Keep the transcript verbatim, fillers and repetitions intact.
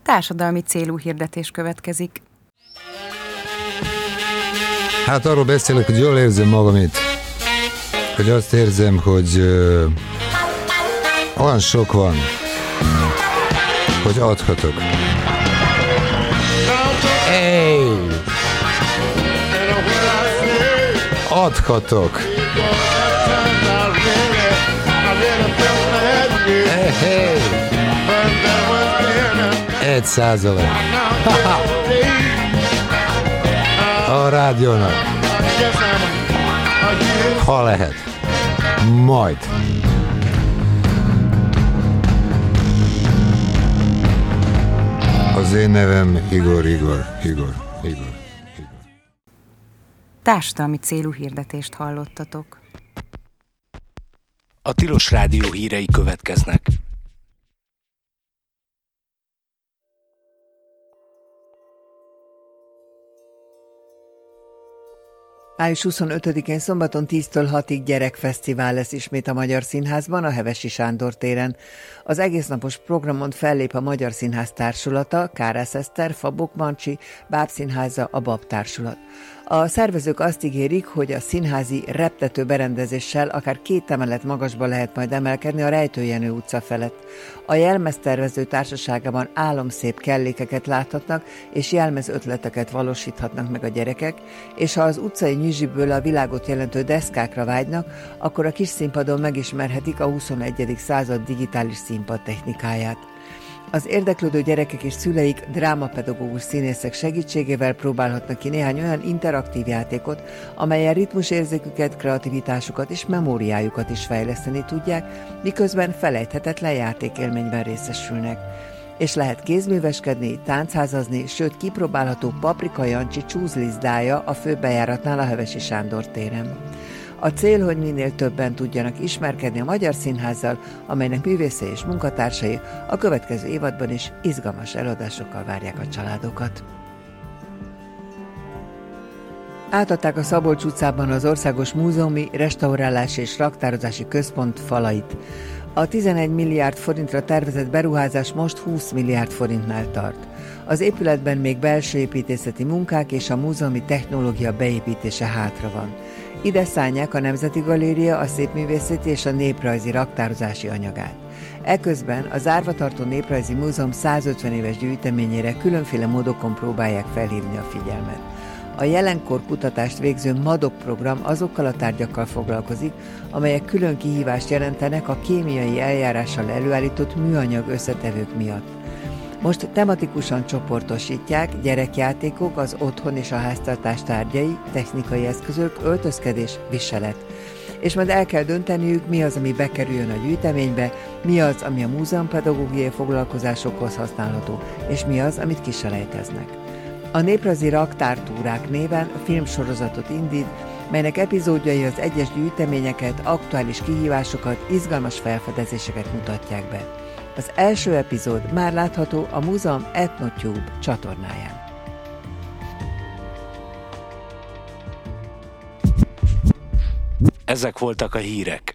Társadalmi célú hirdetés következik. Hát arról beszélek, hogy jól érzem magam itt. Hogy azt érzem, hogy ö, olyan sok van, hogy adhatok. Hey! Adhatok. Hey, hey. Egy százalék. A rádiónak. Ha lehet. Majd. Az én nevem Igor, Igor, Igor, Igor. Társadalmi célú hirdetést hallottatok. A Tilos Rádió hírei következnek. május huszonötödikén szombaton tíztől hatig gyerekfesztivál lesz ismét a Magyar Színházban, a Hevesi Sándor téren. Az egésznapos programon fellép a Magyar Színház Társulata, Kárász Eszter, Fabok Mancsi, Bábszínháza, a Bab Társulat. A szervezők azt ígérik, hogy a színházi reptető berendezéssel akár két emelet magasba lehet majd emelkedni a Rejtőjenő utca felett. A jelmeztervező társaságában álomszép kellékeket láthatnak, és jelmez ötleteket valósíthatnak meg a gyerekek, és ha az utcai nyüzsiből a világot jelentő deszkákra vágynak, akkor a kis színpadon megismerhetik a huszonegyedik század digitális színpad technikáját. Az érdeklődő gyerekek és szüleik drámapedagógus színészek segítségével próbálhatnak ki néhány olyan interaktív játékot, amelyen ritmusérzéküket, kreativitásukat és memóriájukat is fejleszteni tudják, miközben felejthetetlen játékélményben részesülnek. És lehet kézműveskedni, táncházazni, sőt kipróbálható Paprika Jancsi csúzlizdája a főbejáratnál a Hevesi Sándor téren. A cél, hogy minél többen tudjanak ismerkedni a Magyar Színházzal, amelynek művészei és munkatársai a következő évadban is izgalmas előadásokkal várják a családokat. Átadták a Szabolcs utcában az Országos Múzeumi, Restaurálási és Raktározási Központ falait. A tizenegy milliárd forintra tervezett beruházás most húsz milliárd forintnál tart. Az épületben még belső építészeti munkák és a múzeumi technológia beépítése hátra van. Ide szállják a Nemzeti Galéria, a Szépművészeti és a Néprajzi raktározási anyagát. Eközben a Zárvatartó Néprajzi Múzeum százötven éves gyűjteményére különféle módokon próbálják felhívni a figyelmet. A jelenkor kutatást végző MADOK program azokkal a tárgyakkal foglalkozik, amelyek külön kihívást jelentenek a kémiai eljárással előállított műanyag összetevők miatt. Most tematikusan csoportosítják gyerekjátékok, az otthon és a háztartás tárgyai, technikai eszközök, öltözkedés, viselet. És majd el kell dönteniük, mi az, ami bekerüljön a gyűjteménybe, mi az, ami a múzeumpedagógiai foglalkozásokhoz használható, és mi az, amit kiselejteznek. A Néprajzi Raktártúrák néven filmsorozatot indít, melynek epizódjai az egyes gyűjteményeket, aktuális kihívásokat, izgalmas felfedezéseket mutatják be. Az első epizód már látható a múzeum EthnoTube csatornáján. Ezek voltak a hírek.